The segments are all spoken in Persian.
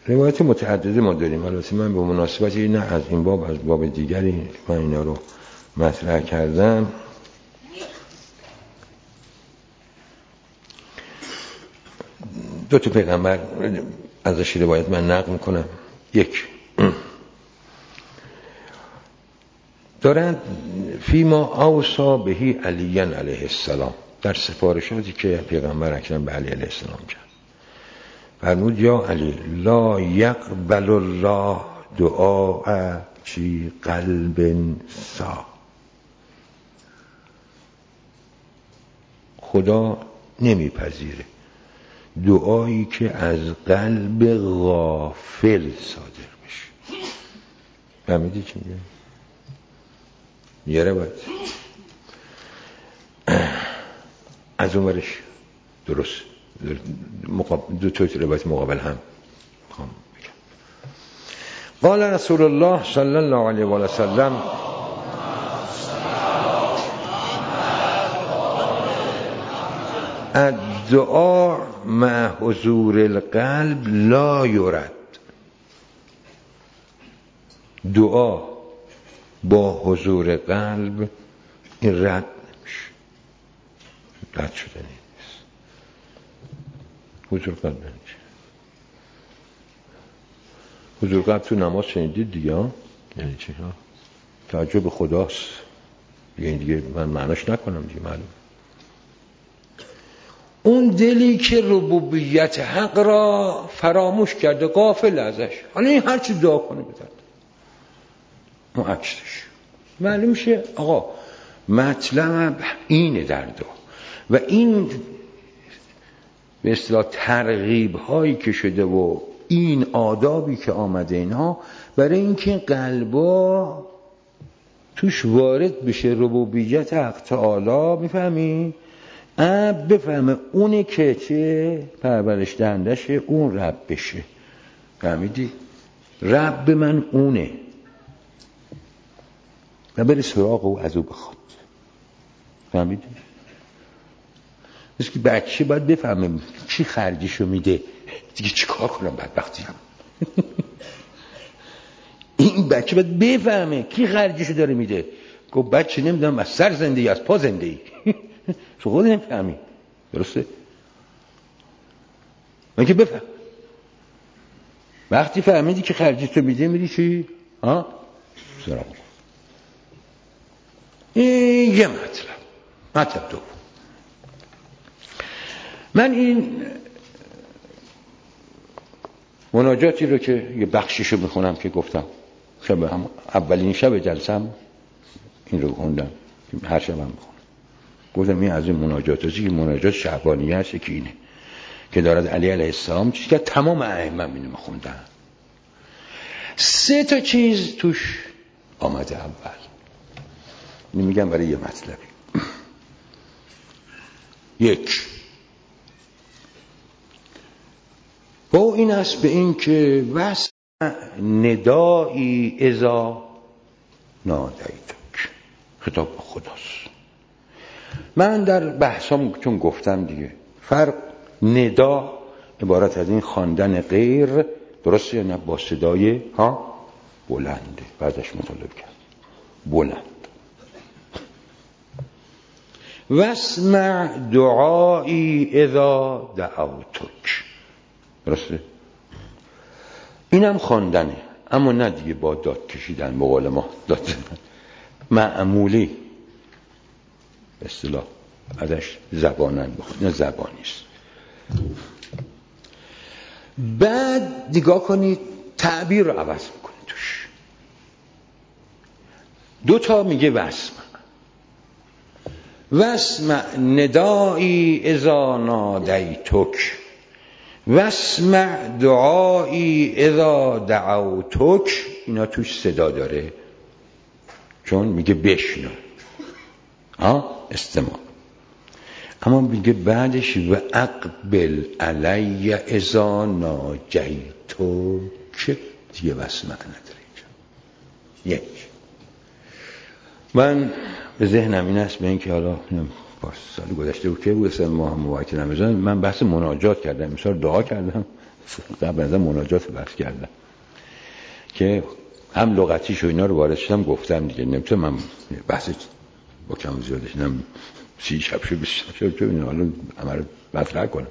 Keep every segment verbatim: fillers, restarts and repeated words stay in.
روایت متعدده ما داریم. البته من به مناسبتی نه از این باب از باب دیگری من اینا رو مطرح کردم. دو تا پیغمبر ازش روایت من نقل میکنم. یک دارند فیما اوصا بهی علی علیه السلام، در سفارشاتی که پیغمبر اکرم به علی علیه السلام کرد، فرمود یا علی لا یقبل الله دعاء فی قلب سا، خدا نمیپذیره دعایی که از قلب غافل صادر بشه. فهمیدی چی میگه؟ یه روایت از اونورش درست مقابل دو تا روایت مقابل هم میخوام بگم. قال رسول الله صلی الله علیه و سلم الدعاء مع حضور القلب لا یرد، دعا با حضور قلب این رد نمیشه، رد شده نیست. حضور قلب نمیشه. حضور قلب تو نماز شنیدید دیگه ها؟ یعنی چی ها؟ توجه به خداست. یعنی دیگه من معناش نکنم دیگه، معلوم. اون دلی که ربوبیت حق را فراموش کرده، غافل ازش، حالا این هر چی دعا کنه بدرد اون عکسش معلوم میشه. آقا مطلب اینه در دعا و این به اصطلاح ترغیب هایی که شده و این آدابی که آمده اینها برای اینکه قلبا توش وارد بشه ربوبیت حق تعالی، میفهمی؟ اب بفهمه اونه که چه پرورش دهندشه، اون رب بشه. فهمیدی؟ رب من اونه و بره سراغ او از او بخواد. فهمیدی؟ مثل که بچه باید بفهمه چی خرجشو میده، دیگه چی کار کنم بدبختی هم. این بچه باید بفهمه کی خرجشو داره میده. گفت بچه نمیدونم از سر زنده ای از پا زنده ای. تو خود نمیفهمی. درسته؟ من که بفهم. وقتی فهمیدی که خرجشو میده میری چی؟ ها؟ سراغ. این یه مطلب. مطلب دو. من این مناجاتی رو که یه بخشیشو میخونم که گفتم شب هم اولین شب جلسم این رو خوندم، هر شب هم میخونم. گفتم این از این مناجات هستی که مناجات شعبانیه هست که اینه که دارد علی علیه السلام چیزی که تمام ائمه اینو میخوندن. سه تا چیز توش آمده. اول نمیگم برای یه مطلبی. یک با این است به این که وسع ندایی اذا نادیتک، خطاب به خداست. من در بحثام چون گفتم دیگه فرق ندا عبارت از این خواندن غیر، درسته یا نه، با صدای ها بلنده، بعدش مطالبه کرد بلند. واسمع دعایی اذا دعوتک، درسته؟ اینم خواندنه، اما نه دیگه با داد کشیدن، به قول ما داد زدن معمولی به اصطلاح ازش زبانن بخود، نه زبانیست. بعد نگاه کنید تعبیر رو عوض میکنید توش. دو تا میگه واسمع، واسمع ندایی اذا نادیتک، واسمع دعایی اذا دعوتک. اینا توش صدا داره چون میگه بشنو، ها استماع. اما میگه بعدش و اقبل علی اذا ناجیتک، دیگه واسمع نداره. یک من به ذهنم این است، به این که حالا پاس سال گذشته بود که بود سال ماه مبارک رمضان من بحث مناجات کردم، مثلا دعا کردم قبل از مناجات بحث کردم که هم لغتیش و اینا رو وارد شدم گفتم دیگه نمیتونم من بحث با کم زیادش نم سی شب شو بیست شب شو تو اینا حالا همه رو مطرح کنم.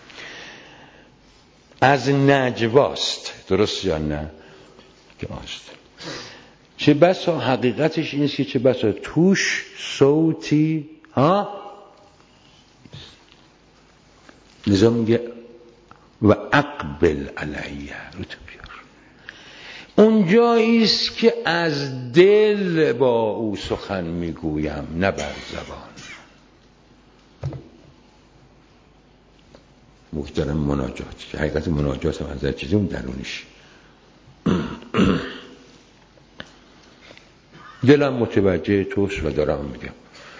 از نجواست، درست یا نه؟ که آست چه بسا حقیقتش اینست که چه بسا توش صوتی ها لذا میگه و اقبل علیه رو تو بیار. اونجاییست که از دل با او سخن میگویم نه بر زبان. محترم مناجات که حقیقت مناجات هم از چیزی اون درونیش دلم متوجه توست و دارم میگم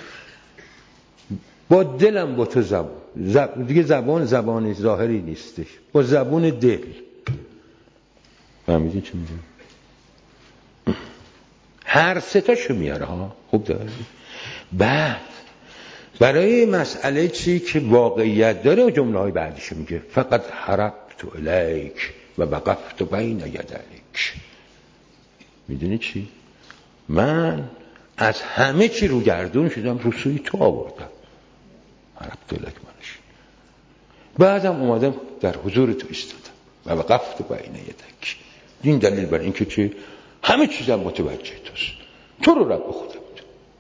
با دلم با تو زبان زب... دیگه زبان زبان ظاهری نیستش، با زبان دل. فهمیدین چی میگم؟ هر سه تاشو میاره ها. خوب داره. بعد برای مسئله چی که واقعیت داره و جمله های بعدیشو میگه فقط حربت الیک و وقفت بین یدیک. میدونی چی؟ من از همه چی رو گردون شدم رو سوی تو آوردم. حربت الیک منش. بعدم اومدم در حضور تو ایستادم و وقفت بین یدیک. این دلیل بر این که چی؟ همه چیزم متوجه توست، تو رو رب خودم تو.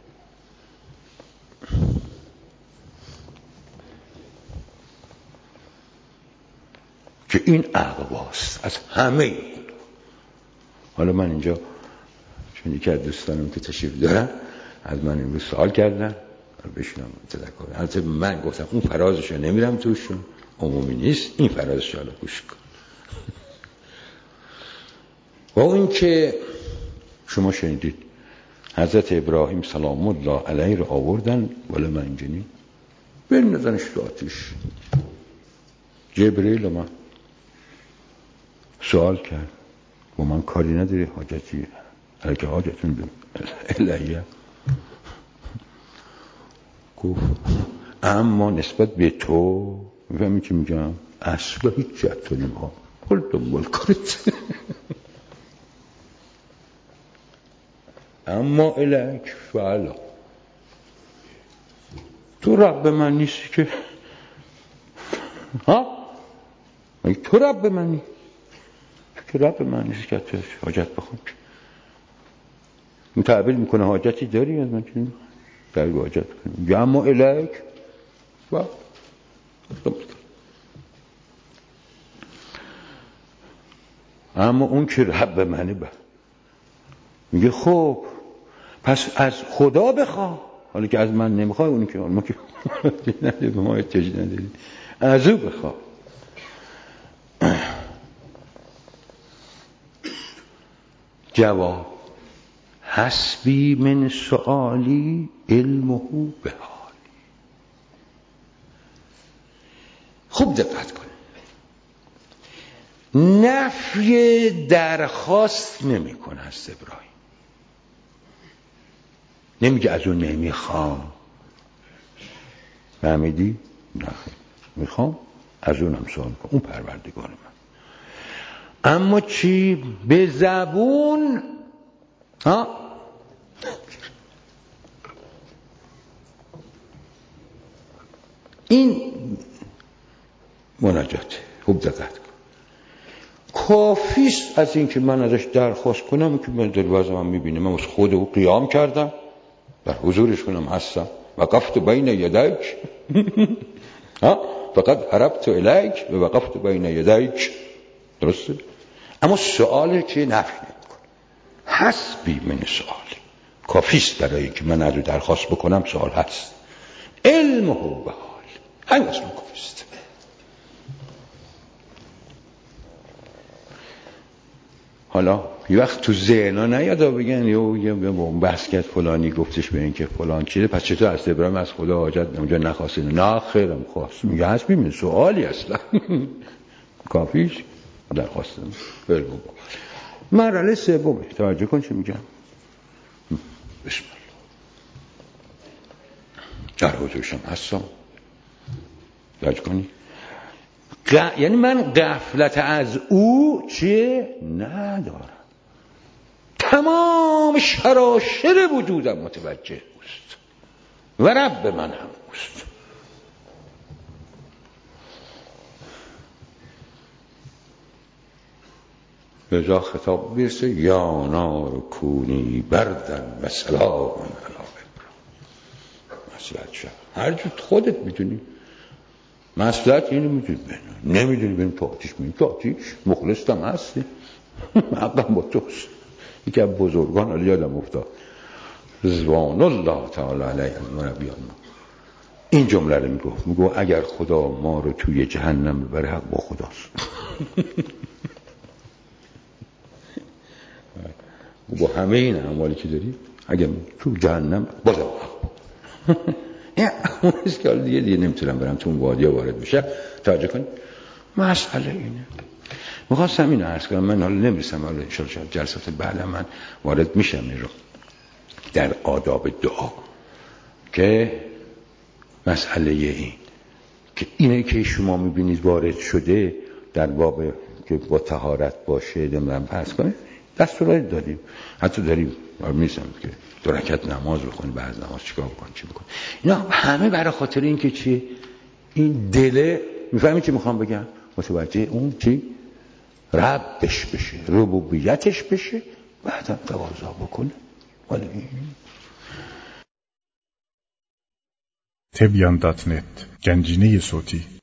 که این اقواست از همه این. حالا من اینجا چون یکی از دوستانم که تشریف دارن از من امروز سوال کردن بشینم تذکر. البته من گفتم اون فرازشو نمیرم توشون، عمومی نیست، این فرازشو حالا گوش کن. و اون که شما شنیدید حضرت ابراهیم سلام الله علیه رو آوردن ولی من اینجنی بندازنش تو آتیش. جبرئیل من سوال کرد و من کاری نداری حاجتی هرکه حاجتون به الهیه گفت اما نسبت به تو میفهمی که میگم اصلا هیچ جهت نمیخوام خل دنبال کارت اما الهک فعلا تو رب من نیستی که ها تو رب من نیستی که رب من نیستی که تو حاجت بخون این تعبیر میکنه حاجتی داری از من چی تعبیر حاجت کنی اما الهک و اما اون که رب منه با میگه خب پس از خدا بخوا. حالا که از من نمیخوای اونی که ما که نداری ما احتیاج نداری از او بخوا. جواب حسبی من سؤالی علمه به حالی. خوب دقت کن نفی درخواست نمی کنه از ابراهیم. نمیگه از اون نمیخوام. فهمیدی؟ نه میخوام از اونم سوال کن اون پروردگار من. اما چی؟ به زبون ها این مناجاته. خوب دقت کن کافیست از این که من ازش درخواست کنم که من در وضعم میبینه من از خود او قیام کردم در حضورش کنم هستم وقفت بین یدیک ها فقط حربت الیک و وقفت بین یدیک. درسته؟ اما سؤالی که نفی نمی‌کنه حسبی من سؤالی کافیست برای که من از او درخواست بکنم سؤال هست علمه به حال همین اصلا کافیست. حالا یه وقت تو ذهنا نیادا بگن یو یه بحث کرد فلانی گفتش به این که فلان چیه پس چطور از ابراهیم از خدا حاجت اونجا نخواسته. نه خیرم خواست میگه حسبی من سوالی اصلا کافیش درخواستم. بله بابا مرحله سومه. توجه کن چی میگم. بسم الله در حضورشم هستم. توجه کنی ق... یعنی من غفلت از او چه ندارم، تمام شراشر وجودم متوجه اوست و رب من هم اوست. لذا خطاب بیرسه یا نار کونی بردن و سلام علی مسئلت شد. هر جو خودت میدونی مسئلت اینو میدونی، نمیدونی بریم تو آتیش، میدونی تو آتیش مخلصتم هستی حقم با توست. یکی از بزرگان علی یادم افتاد رضوان الله تعالی علیه المربیان این جمله رو میگفت، میگو اگر خدا ما رو توی جهنم ببره حق با خداست. با همه این اعمالی که داری اگر تو جهنم بازم این اونیست که دیگه دیگه نمیتونم برم تو اون وادی وارد بشه. توجه کن مسئله اینه. میخواستم اینو عرض کنم، من حالا نمیرسم، حالا انشاءالله جلسات بعد من وارد میشم این رو در آداب دعا که مسئله این که اینه که شما میبینید وارد شده در باب که با طهارت باشه نمیدونم فرض کنید دستورات دادیم، حتی داریم میرسم که دو رکعت نماز بخونید، بعد نماز چیکار بکنید چی بکنید، اینا همه برای خاطر این که چی این دله میفهمید چی میخوام بگم، متوجه اون چی ربش بشه، ربوبیتش بشه، بعدم تقاضا بکنه. ولی تبیان دات نت گنجینه صوتی